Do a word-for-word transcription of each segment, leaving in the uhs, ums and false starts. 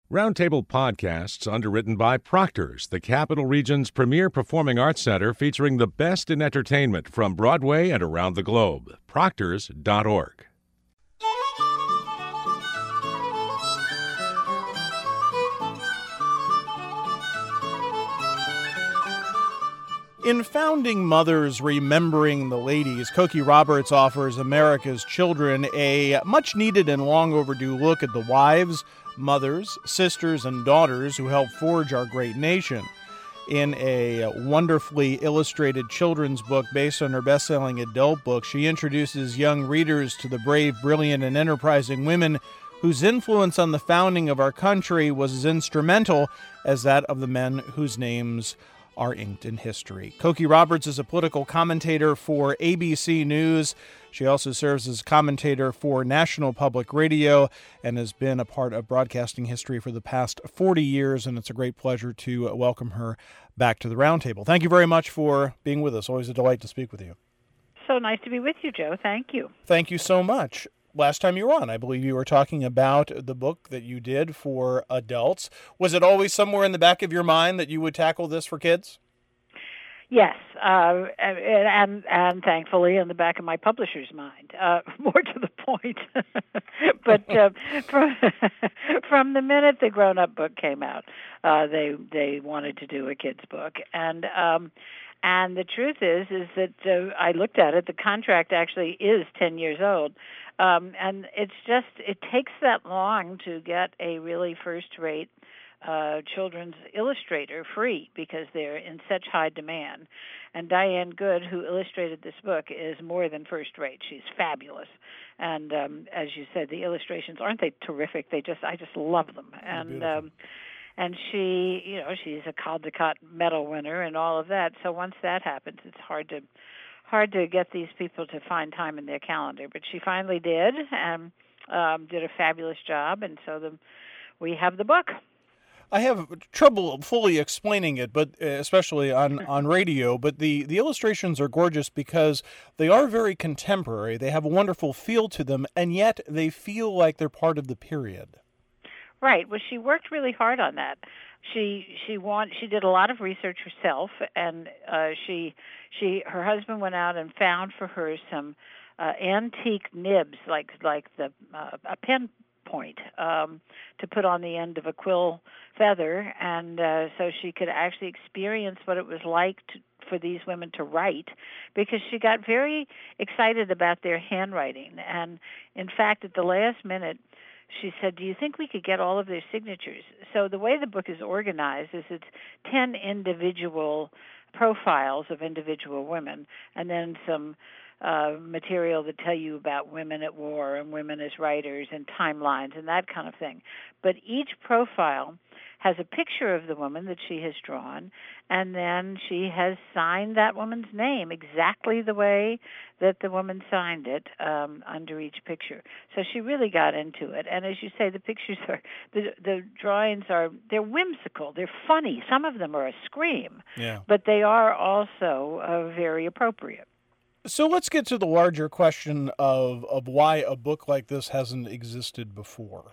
Roundtable Podcasts, underwritten by Proctor's, the Capital Region's premier performing arts center featuring the best in entertainment from Broadway and around the globe. Proctors dot org. In Founding Mothers Remembering the Ladies, Cokie Roberts offers America's children a much-needed and long overdue look at the wives, mothers, sisters, and daughters who helped forge our great nation. In a wonderfully illustrated children's book based on her best-selling adult book, she introduces young readers to the brave, brilliant, and enterprising women whose influence on the founding of our country was as instrumental as that of the men whose names are inked in history. Cokie Roberts is a political commentator for A B C News. She also serves as commentator for National Public Radio and has been a part of broadcasting history for the past forty years, and it's a great pleasure to welcome her back to the Roundtable. Thank you very much for being with us. Always a delight to speak with you. So nice to be with you, Joe. Thank you. Thank you so much. Last time you were on, I believe you were talking about the book that you did for adults. Was it always somewhere in the back of your mind that you would tackle this for kids? Yes, uh, and, and and thankfully in the back of my publisher's mind, uh, more to the point. But uh, from, from the minute the grown-up book came out, uh, they they wanted to do a kid's book, and um, and the truth is is that uh, I looked at it. The contract actually is ten years old, um, and it's just it takes that long to get a really first-rate Uh, children's illustrator free because they're in such high demand. And Diane Good, who illustrated this book, is more than first rate. She's fabulous. And um, as you said, the illustrations, aren't they terrific? They just, I just love them. And um, and she, you know, she's a Caldecott Medal winner and all of that. So once that happens, it's hard to hard to get these people to find time in their calendar. But she finally did, and um, did a fabulous job. And so the we have the book. I have trouble fully explaining it, but uh, especially on, on radio, but the, the illustrations are gorgeous because they are very contemporary. They have a wonderful feel to them, and yet they feel like they're part of the period. Right. Well, she worked really hard on that. She she want she did a lot of research herself, and uh, she she her husband went out and found for her some uh, antique nibs, like like the uh, a pen point um, to put on the end of a quill feather, and uh, so she could actually experience what it was like to, for these women to write, because she got very excited about their handwriting. And in fact, at the last minute, she said, do you think we could get all of their signatures? So the way the book is organized is it's ten individual profiles of individual women, and then some Uh, material that tell you about women at war and women as writers and timelines and that kind of thing. But each profile has a picture of the woman that she has drawn, and then she has signed that woman's name exactly the way that the woman signed it um, under each picture. So she really got into it. And as you say, the pictures are, the, the drawings are, they're whimsical, they're funny. Some of them are a scream, yeah. But they are also uh, very appropriate. So let's get to the larger question of, of why a book like this hasn't existed before.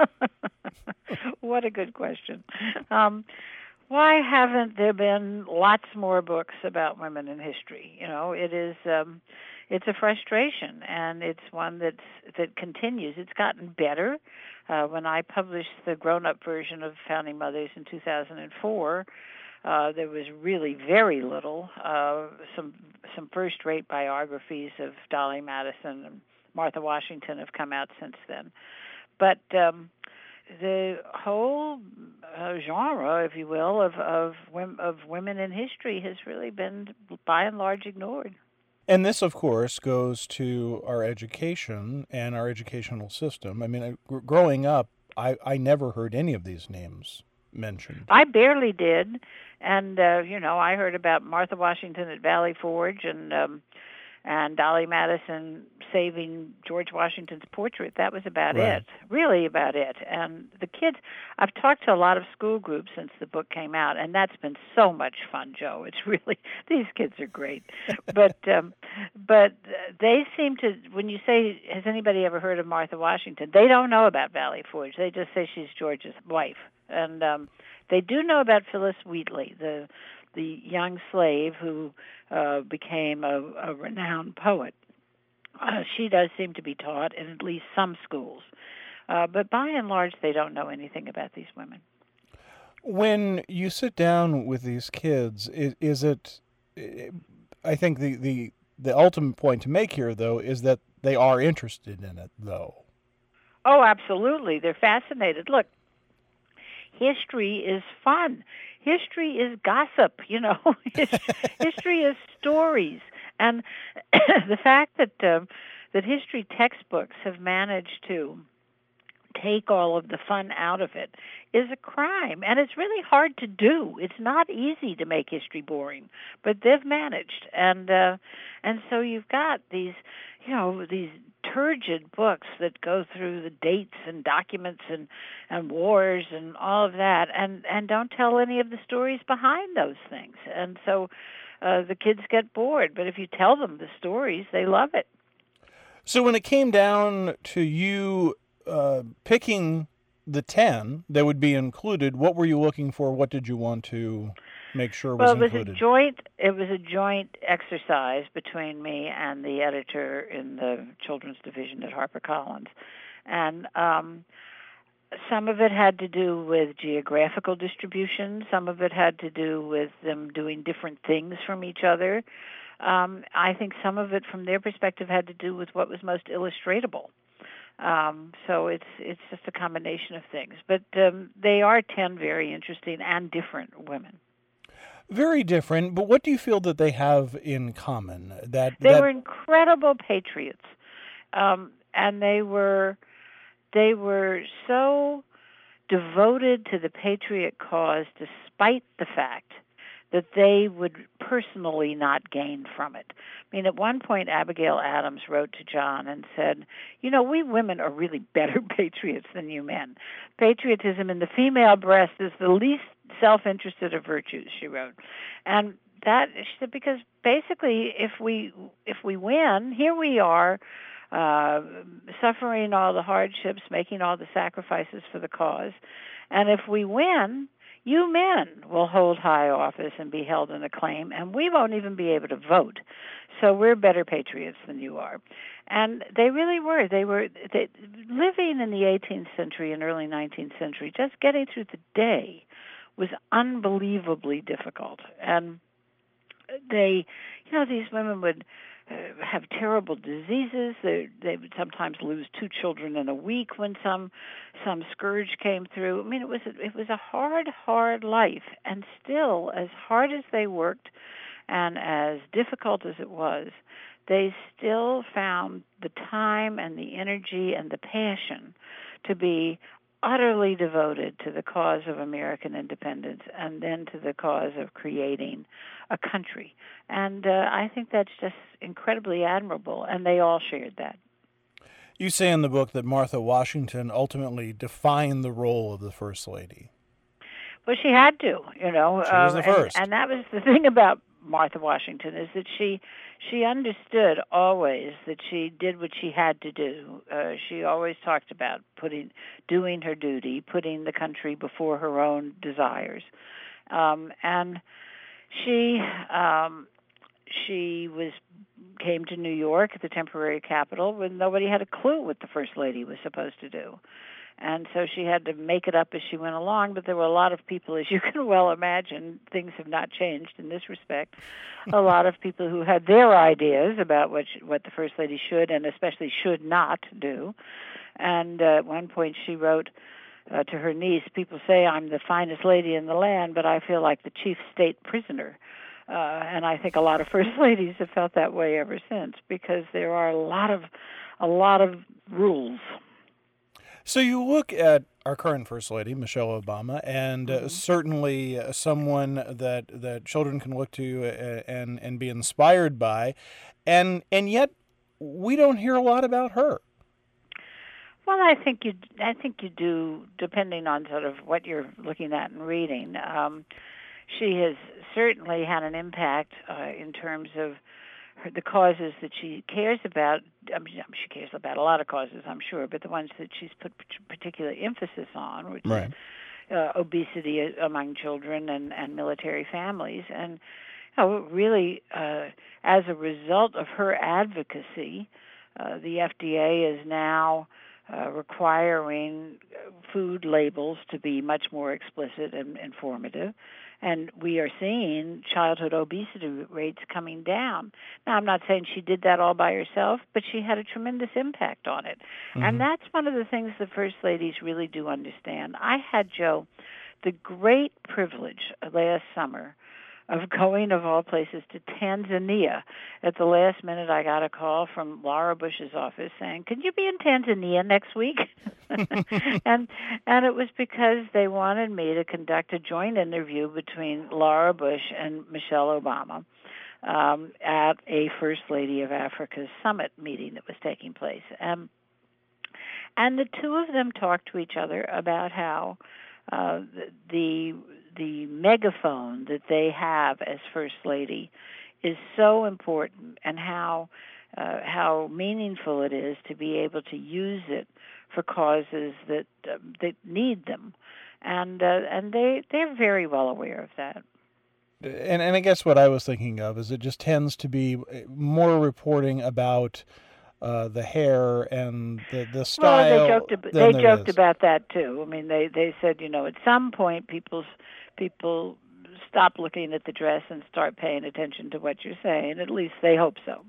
What a good question. Um, why haven't there been lots more books about women in history? You know, it is um, it's a frustration, and it's one that's that continues. It's gotten better. Uh, when I published the grown-up version of Founding Mothers in two thousand four, Uh, there was really very little. Uh, some some first-rate biographies of Dolly Madison and Martha Washington have come out since then. But um, the whole uh, genre, if you will, of of, of women in history has really been, by and large, ignored. And this, of course, goes to our education and our educational system. I mean, I, growing up, I, I never heard any of these names mentioned. I barely did. And, uh, you know, I heard about Martha Washington at Valley Forge and um, and Dolly Madison saving George Washington's portrait. That was about Right. it, really about it. And the kids, I've talked to a lot of school groups since the book came out, and that's been so much fun, Joe. It's really, these kids are great. but um, but they seem to, when you say, has anybody ever heard of Martha Washington, they don't know about Valley Forge. They just say she's George's wife. And um, they do know about Phyllis Wheatley, the the young slave who uh, became a, a renowned poet. Uh, she does seem to be taught in at least some schools. Uh, but by and large, they don't know anything about these women. When you sit down with these kids, is, is it, I think the, the, the ultimate point to make here, though, is that they are interested in it, though. Oh, absolutely. They're fascinated. Look, history is fun. History is gossip, you know. History is stories. And the fact that uh, that history textbooks have managed to take all of the fun out of it is a crime. And it's really hard to do. It's not easy to make history boring, but they've managed. And uh, and so you've got these, you know, these turgid books that go through the dates and documents and, and wars and all of that, and, and don't tell any of the stories behind those things. And so uh, the kids get bored. But if you tell them the stories, they love it. So when it came down to you uh, picking the ten that would be included, what were you looking for? What did you want to make sure was well, it was included? a joint. It was a joint exercise between me and the editor in the children's division at HarperCollins, and um, some of it had to do with geographical distribution. Some of it had to do with them doing different things from each other. Um, I think some of it, from their perspective, had to do with what was most illustratable. Um, so it's it's just a combination of things. But um, they are ten very interesting and different women. Very different, but what do you feel that they have in common? That They that... were incredible patriots, um, and they were they were so devoted to the patriot cause, despite the fact that they would personally not gain from it. I mean, at one point, Abigail Adams wrote to John and said, you know, we women are really better patriots than you men. Patriotism in the female breast is the least self-interested of virtues, she wrote. And that, she said, because basically, if we if we win, here we are, uh, suffering all the hardships, making all the sacrifices for the cause, and if we win, you men will hold high office and be held in acclaim, and we won't even be able to vote. So we're better patriots than you are. And they really were. They were they, living in the eighteenth century and early nineteenth century, just getting through the day was unbelievably difficult. And they, you know, these women would uh, have terrible diseases. They, they would sometimes lose two children in a week when some some scourge came through. I mean, it was a, it was a hard, hard life. And still, as hard as they worked and as difficult as it was, they still found the time and the energy and the passion to be utterly devoted to the cause of American independence and then to the cause of creating a country. And uh, I think that's just incredibly admirable, and they all shared that. You say in the book that Martha Washington ultimately defined the role of the First Lady. Well, she had to, you know. She was um, the first. And, and that was the thing about Martha Washington, is that she she understood always that she did what she had to do. Uh, she always talked about putting, doing her duty, putting the country before her own desires. Um, and she um, she was came to New York, the temporary capital, when nobody had a clue what the First Lady was supposed to do. And so she had to make it up as she went along, but there were a lot of people, as you can well imagine, things have not changed in this respect, a lot of people who had their ideas about what she, what the First Lady should and especially should not do. And uh, at one point she wrote uh, to her niece, people say I'm the finest lady in the land, but I feel like the chief state prisoner. Uh, and I think a lot of First Ladies have felt that way ever since, because there are a lot of a lot of rules. So you look at our current First Lady, Michelle Obama, and Mm-hmm. uh, certainly uh, someone that that children can look to uh, and and be inspired by, and and yet we don't hear a lot about her. Well, I think you I think you do, depending on sort of what you're looking at and reading. Um, she has certainly had an impact uh, in terms of her, the causes that she cares about. I mean, she cares about a lot of causes, I'm sure, but the ones that she's put particular emphasis on, which Right. is uh, obesity among children and, and military families. And you know, really, uh, as a result of her advocacy, uh, the F D A is now uh, requiring food labels to be much more explicit and informative. And we are seeing childhood obesity rates coming down. Now, I'm not saying she did that all by herself, but she had a tremendous impact on it. Mm-hmm. And that's one of the things the First Ladies really do understand. I had, Joe, the great privilege last summer of going, of all places, to Tanzania. At the last minute, I got a call from Laura Bush's office saying, "Can you be in Tanzania next week?" and and it was because they wanted me to conduct a joint interview between Laura Bush and Michelle Obama um, at a First Lady of Africa's summit meeting that was taking place. Um, and the two of them talked to each other about how uh, the, the the megaphone that they have as First Lady is so important, and how uh, how meaningful it is to be able to use it for causes that uh, that need them, and uh, and they they're very well aware of that. And and I guess what I was thinking of is it just tends to be more reporting about Uh, the hair and the, the style. Well, they joked, ab- they joked is. about that too. I mean, they, they said, you know, at some point people people stop looking at the dress and start paying attention to what you're saying. At least they hope so.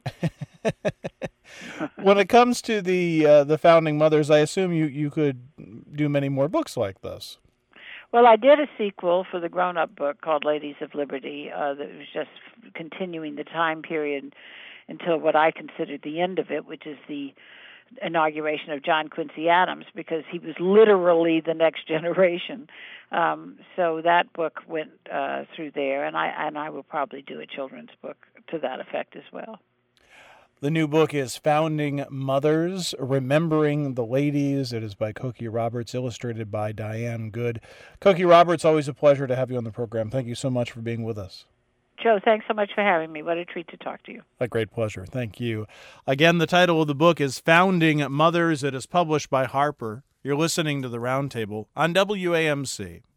When it comes to the uh, the founding mothers, I assume you, you could do many more books like this. Well, I did a sequel for the grown-up book called Ladies of Liberty uh, that was just continuing the time period until what I considered the end of it, which is the inauguration of John Quincy Adams, because he was literally the next generation. Um, so that book went uh, through there, and I and I will probably do a children's book to that effect as well. The new book is Founding Mothers, Remembering the Ladies. It is by Cokie Roberts, illustrated by Diane Good. Cokie Roberts, always a pleasure to have you on the program. Thank you so much for being with us. Joe, thanks so much for having me. What a treat to talk to you. A great pleasure. Thank you. Again, the title of the book is Founding Mothers. It is published by Harper. You're listening to The Roundtable on W A M C.